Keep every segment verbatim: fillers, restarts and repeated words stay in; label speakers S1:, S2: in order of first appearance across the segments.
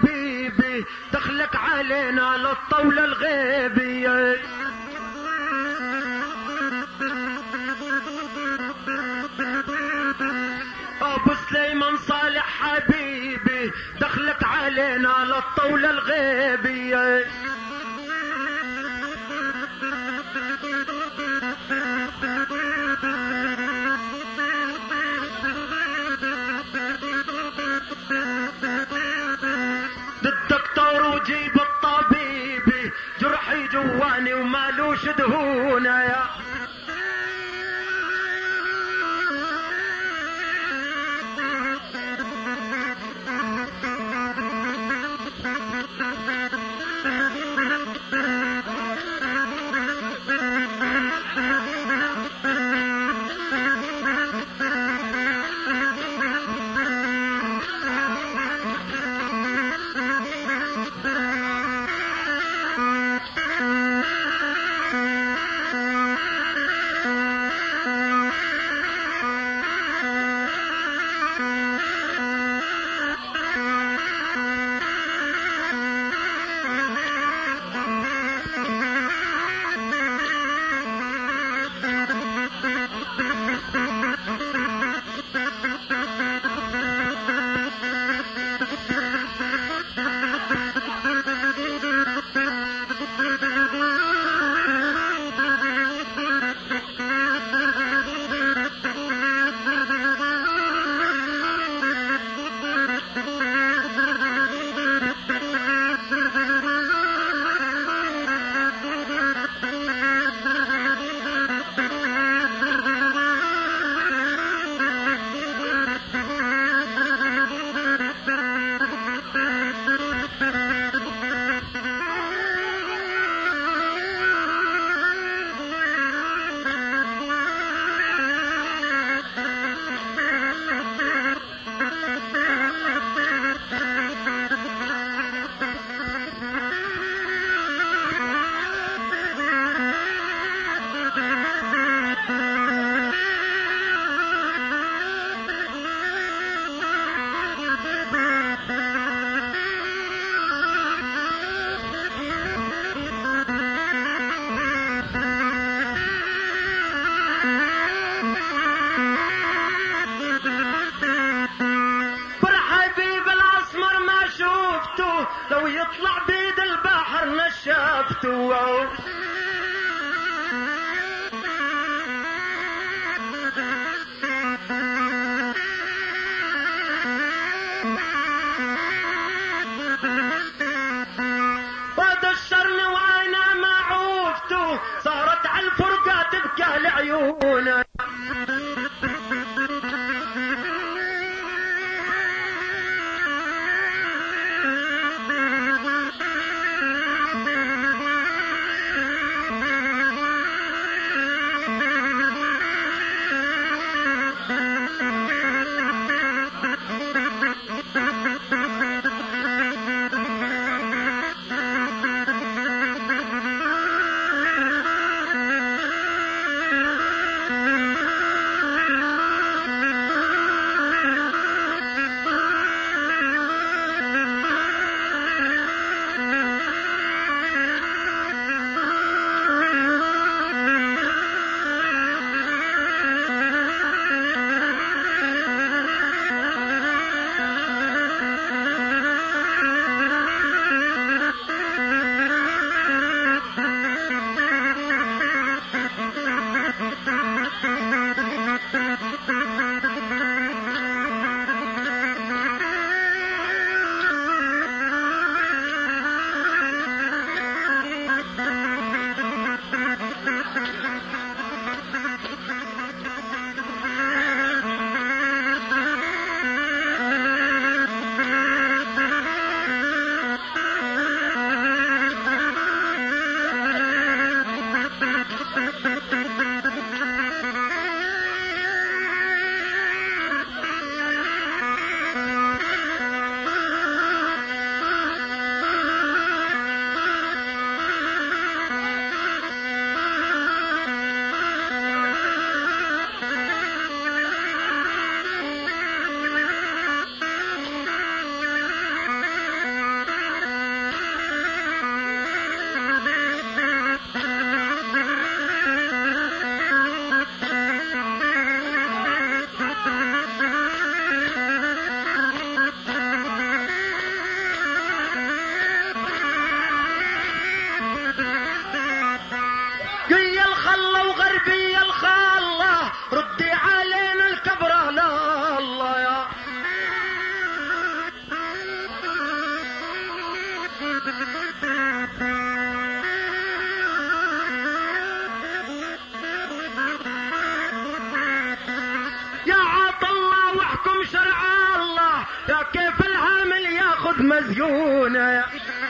S1: حبيبي دخلك علينا للطاولة الغيبية. ابو سليمان صالح حبيبي دخلك علينا للطاولة الغيبية. للدكتور وجيب الطبيبي جرحي جواني ومالوش دهونه يا لو يطلع بيد البحر نشافته. وهذا الشرم وعينا ما عوفته صارت على الفرقة تبكى لعيونه. يا عطا الله واحكم شرع الله، يا كيف العامل ياخذ مسجونه.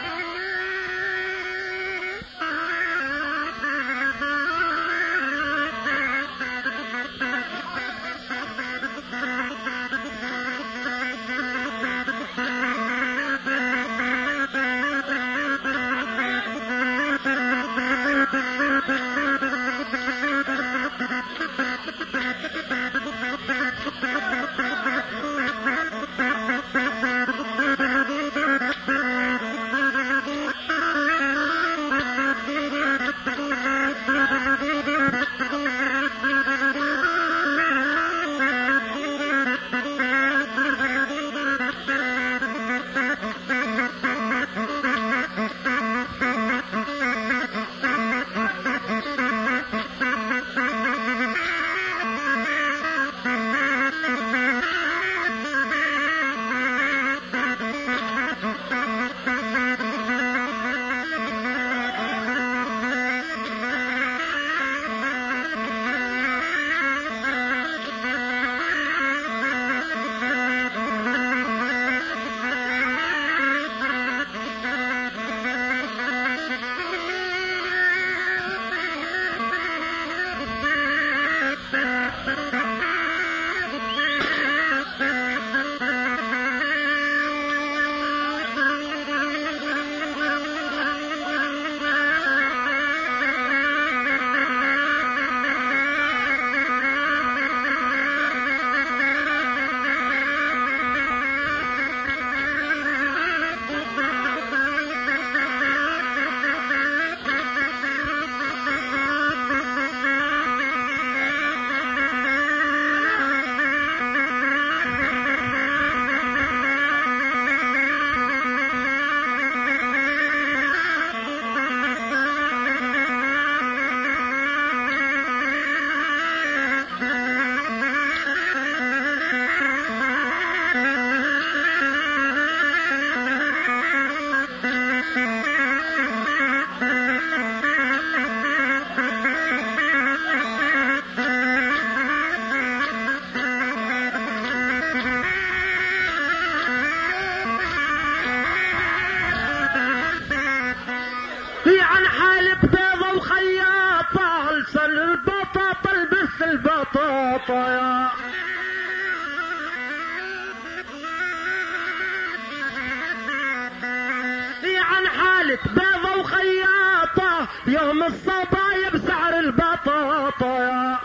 S1: البطاطا في عن حالة بيضة وخياطة يوم الصبايا بسعر البطاطا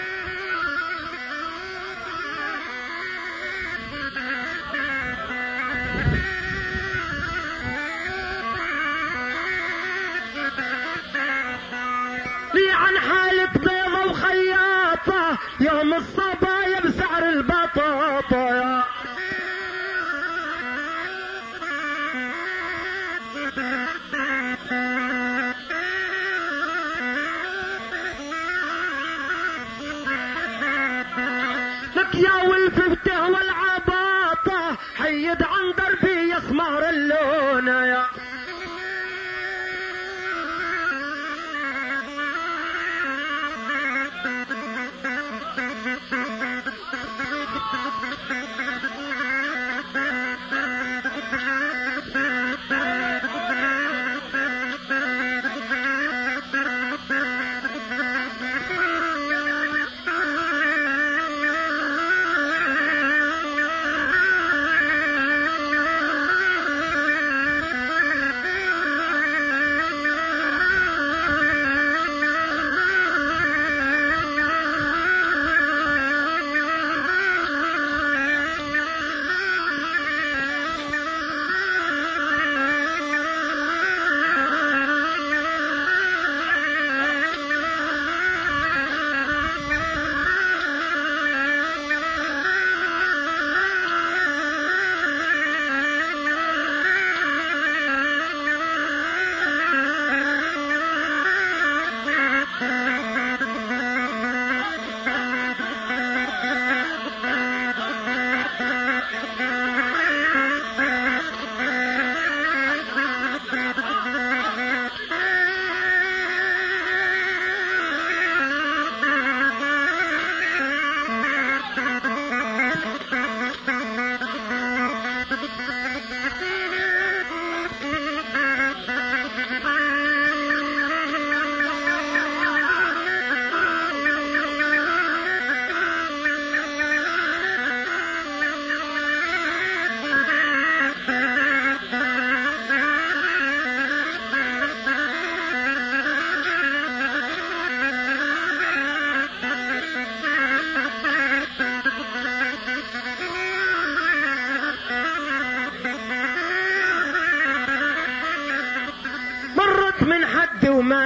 S1: في عن حالة بيضة وخياطة يوم الصبايا بسعر البطاطا لك يا والفته والعباطة حيد عن دربي يسمر اللون يا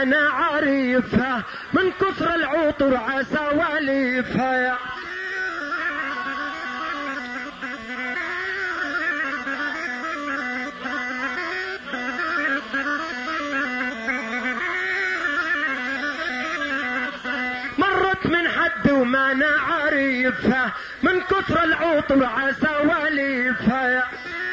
S1: وما انا عارفها من كثر العطر عسواليفها. مرت من حد وما انا عارفها من كثر العطر عسواليفها.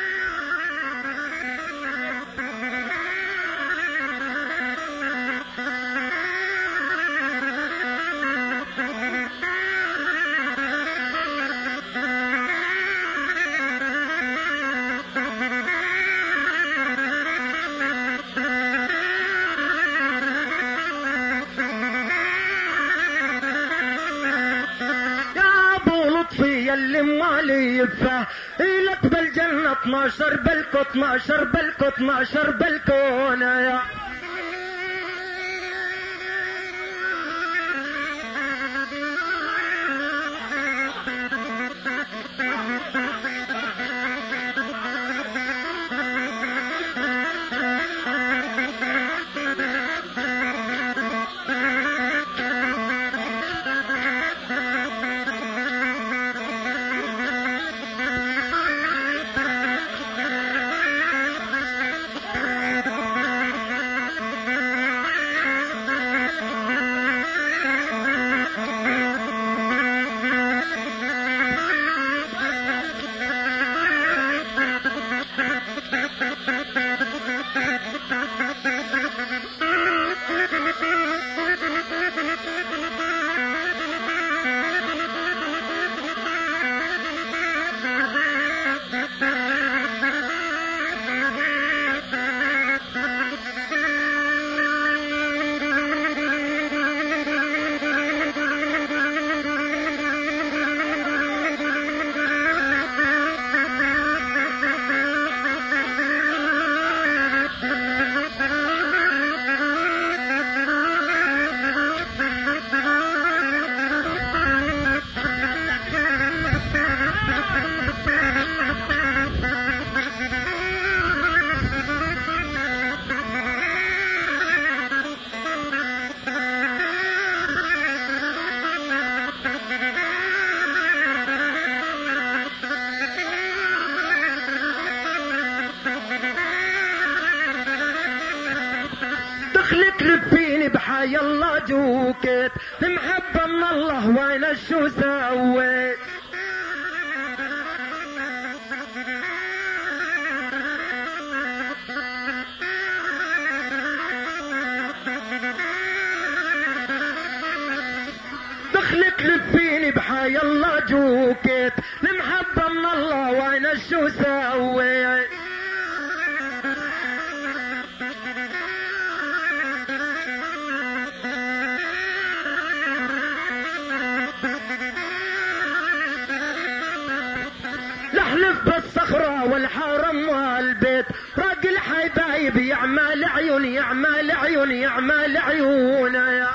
S1: اللي ماليفه إلك بالجنة اتناشر بالكو اتناشر بالكو اتناشر بالكونة يا دخلك لفيني بحي الله جوكت محبة من الله وانا شو سويت دخلك لفيني بحي الله جوكت محبة من الله وانا شو سويت لحلف بالصخرة والحرم والبيت راجل حبايب يعمل عيون يعمل عيون يعمل عيون يا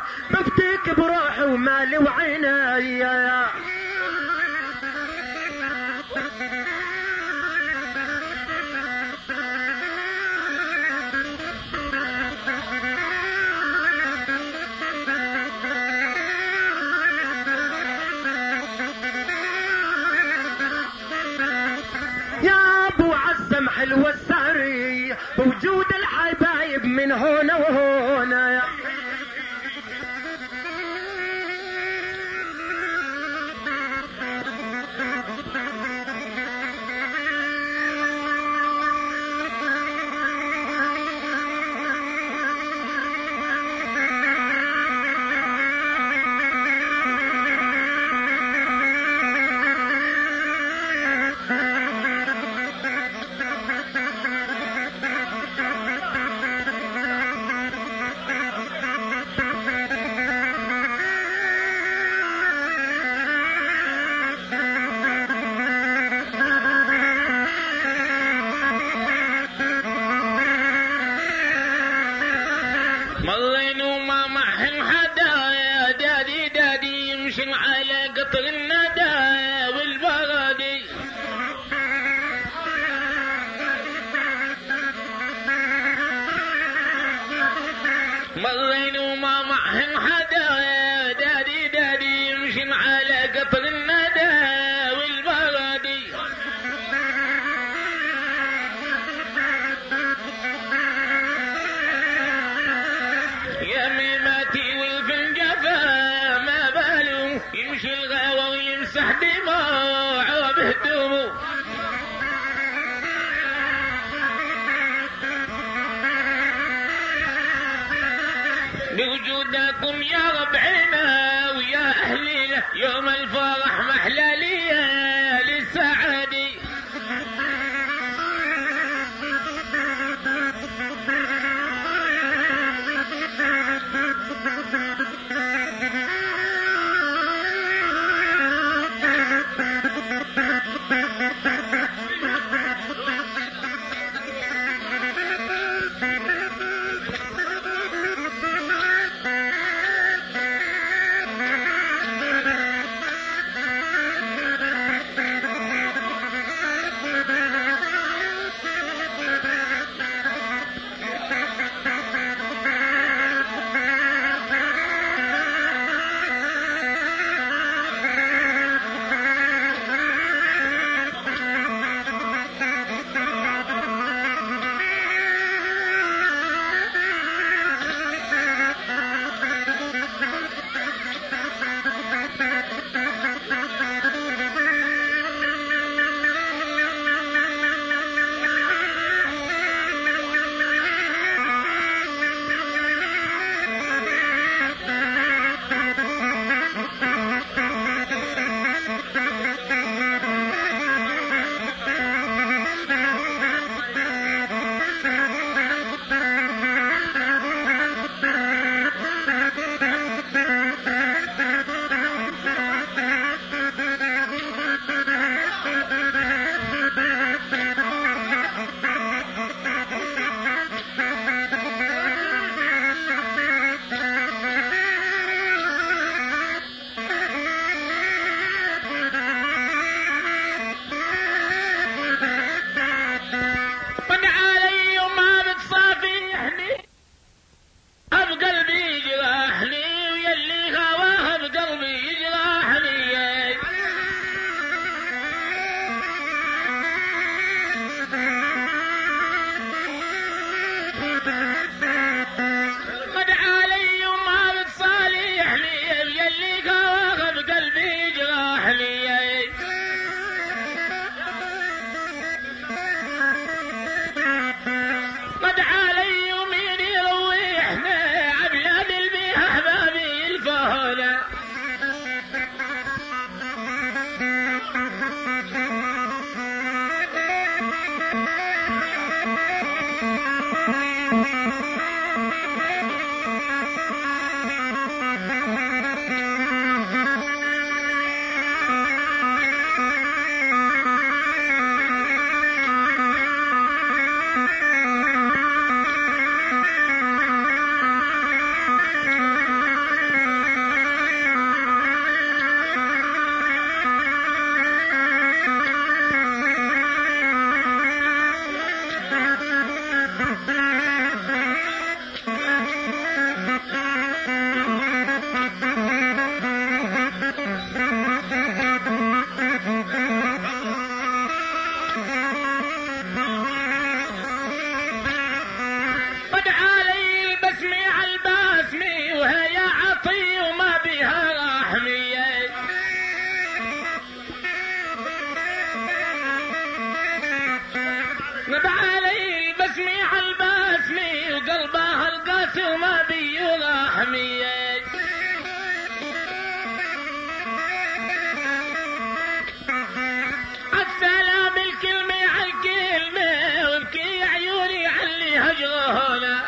S1: بفتيك بروحي ومالي وعيني. يا ابو عزم حلوة السهري بوجود الحبايب من هنا وهنا.
S2: مرين وما معهن حدا يا دادي دادي يمشي على قطر الندى والبرادي. مرين وما معهن حدا يا دادي دادي يمشي على قطر الندى والبرادي. يميماتي والفنجفة ما باله يمشي الغاوة ويمسح دموعه بهدومه. بوجودكم يا ربعنا ويا أهلنا يوم الفرح محلى ليالي السعادي. الناس وما بيولا حمية السلام الكلمة عالكلمة وابكي عيوني علي هجرهنا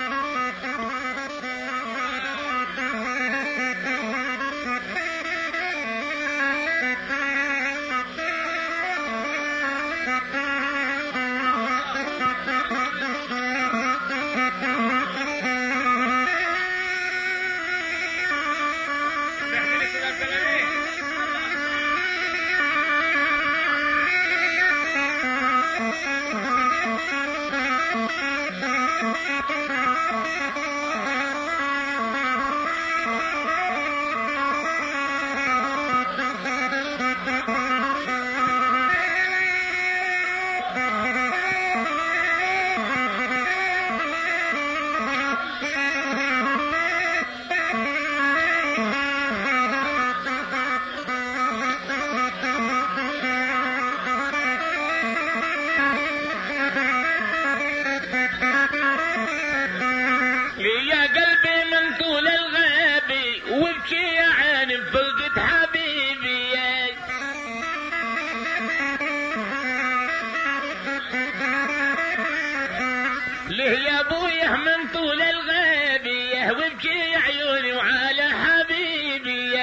S2: يا ابويا من طول الغيبية وابكي عيوني وعلى حبيبي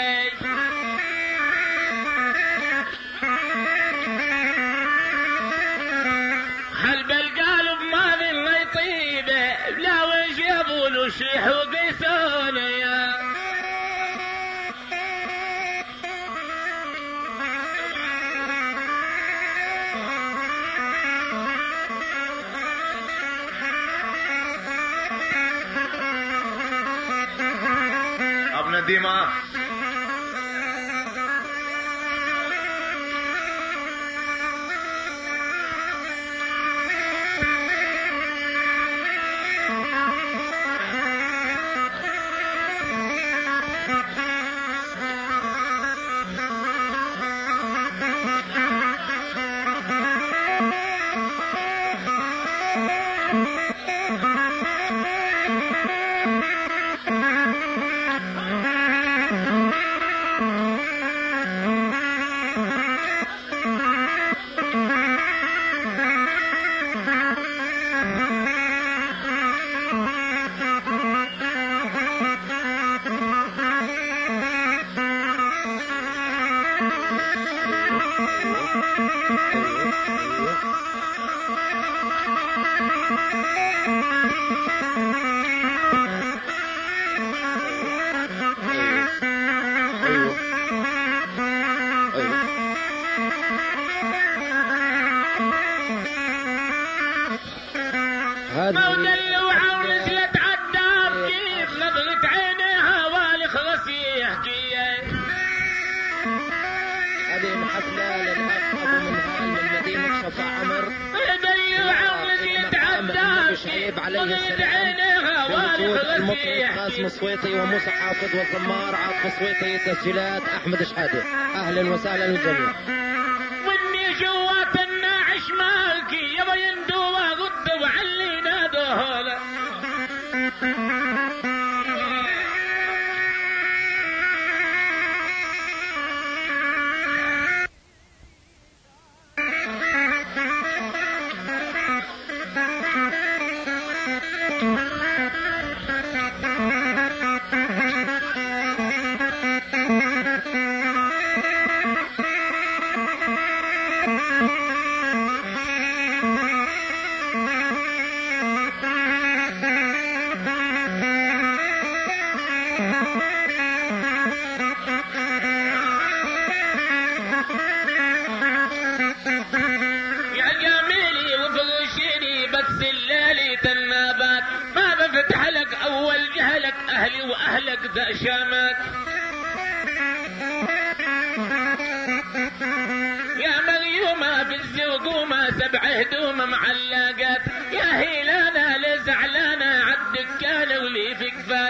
S2: حلب القلب ما ذي الله يطيبه لا وش يبولو شيح وقيسونه يا
S1: ديما
S2: مودلوعة ونزلت عالدار كيف نظرت عينيها والخرس يحكي
S3: هذه الحفلة للأخ أبو منهال من مدينة شفا عمر
S2: مودلوعة ونزلت عالدار
S3: شعيب عليه السلام بوجود المطرب قاسم الصويطي وموسى حافظ والزمار عاطف الصويطي تسجيلات أحمد شحادة. أهلا وسهلا للجميع.
S2: واني جوات الناعش مالكي يبا يندوى غد وعلينا دهولا أهلي وأهلك ذا شامك يا مريومة بالزوقومة سبع هدوم معلقات يا هيلانا لزعلانة عالدكانة ولي في كفات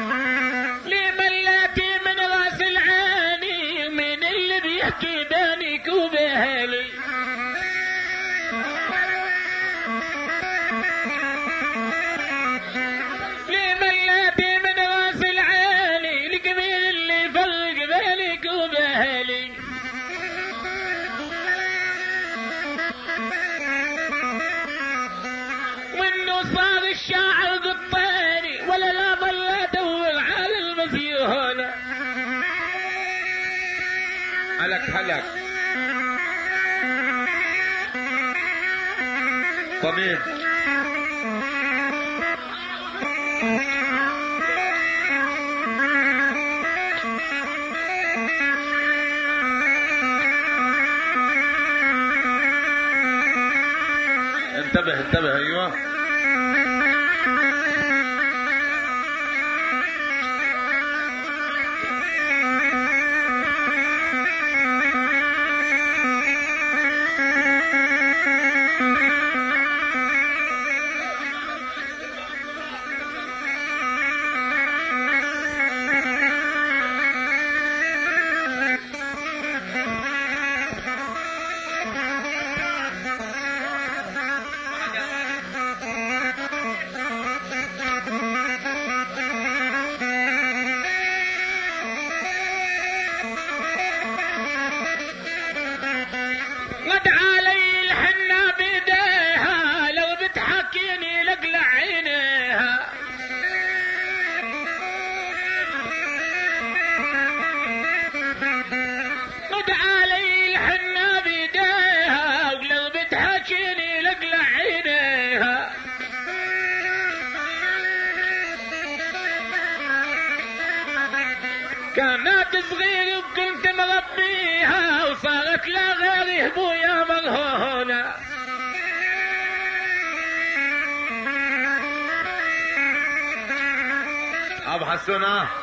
S2: لي ملاتي من راس العاني من اللي بيحكي داني حلك حلك طبيب انتبه انتبه ايوه كانت صغير وكنت مربيها وصارت لا غير ابويا مرهونة ابو حسونة